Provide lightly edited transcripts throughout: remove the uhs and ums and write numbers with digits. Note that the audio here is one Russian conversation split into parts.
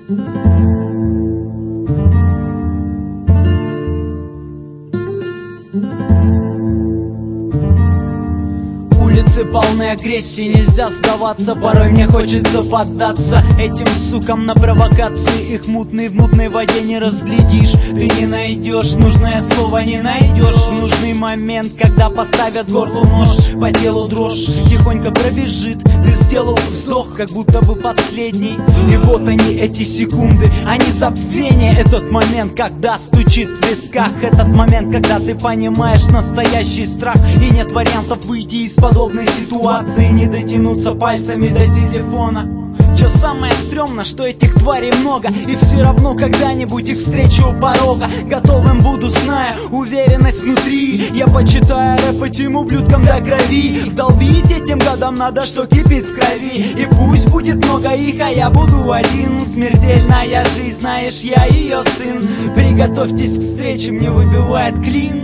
Улицы полны агрессии, нельзя сдаваться. Порой мне хочется поддаться этим сукам на провокации. Их в мутной воде не разглядишь. Ты не найдешь нужное слово, не найдешь в нужный момент, когда поставят горлу нож. По телу дрожь тихонько пробежит. Ты сделал вздох, как будто бы последний. И вот они, эти секунды, они забвение. Этот момент, когда стучит в висках. Этот момент, когда ты понимаешь настоящий страх. И нет вариантов выйти из подобной ситуации, не дотянуться пальцами до телефона. Чё самое стрёмно, что этих тварей много, и все равно когда-нибудь их встречу у порога. Готовым буду, зная уверенность внутри. Я почитаю рэп этим ублюдкам до крови. Долбить этим гадам надо, что кипит в крови. И пусть будет много их, а я буду один. Смертельная жизнь, знаешь, я ее сын. Приготовьтесь к встрече, мне выбивает клин.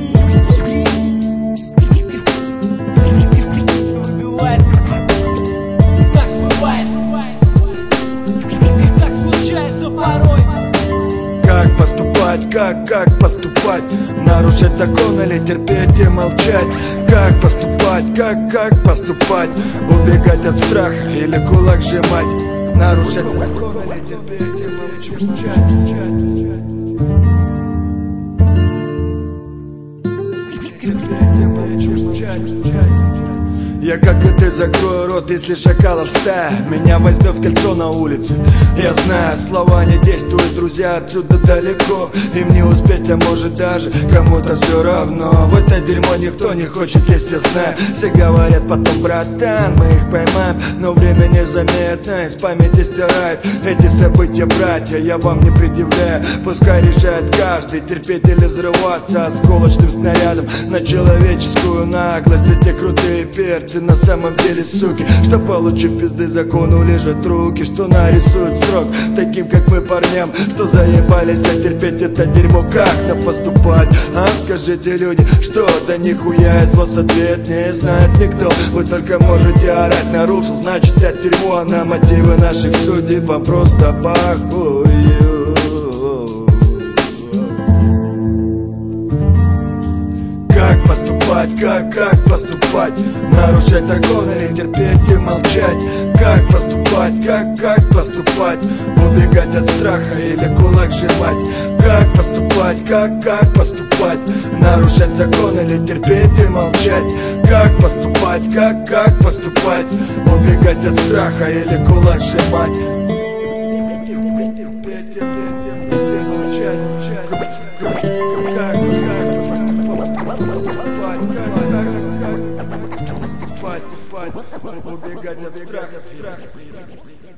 Как поступать, как поступать? Нарушать закон или терпеть и молчать? Как поступать, как поступать? Убегать от страха или кулак сжимать? Нарушать закон или терпеть и молчать? Я, как и ты, закрою рот, если шакалов стая меня возьмет в кольцо на улице. Я знаю, слова не действуют, друзья, отсюда далеко. Им не успеть, а может даже кому-то все равно. В это дерьмо никто не хочет лезть, я знаю. Все говорят потом, братан, мы их поймаем. Но время незаметно из памяти стирает эти события, братья, я вам не предъявляю. Пускай решает каждый, терпеть или взрываться осколочным снарядом на человеческую наглость. Эти крутые перцы на самом деле суки, что, получив пизды закону, лежат руки, что нарисуют срок таким, как мы, парням, что заебались терпеть это дерьмо. Как-то поступать, а скажите, люди, что да нихуя из вас ответ не знает никто. Вы только можете орать, нарушил, значит сядь в тюрьму. А на мотивы наших судей вам просто похую. Как поступать, как поступать? Нарушать закон или терпеть и молчать? Как поступать, как поступать? Убегать от страха или кулак сжимать? Как поступать, как поступать? Нарушать закон или терпеть и молчать? Как поступать, как поступать? Убегать от страха или кулак сжимать? Убегать от страха.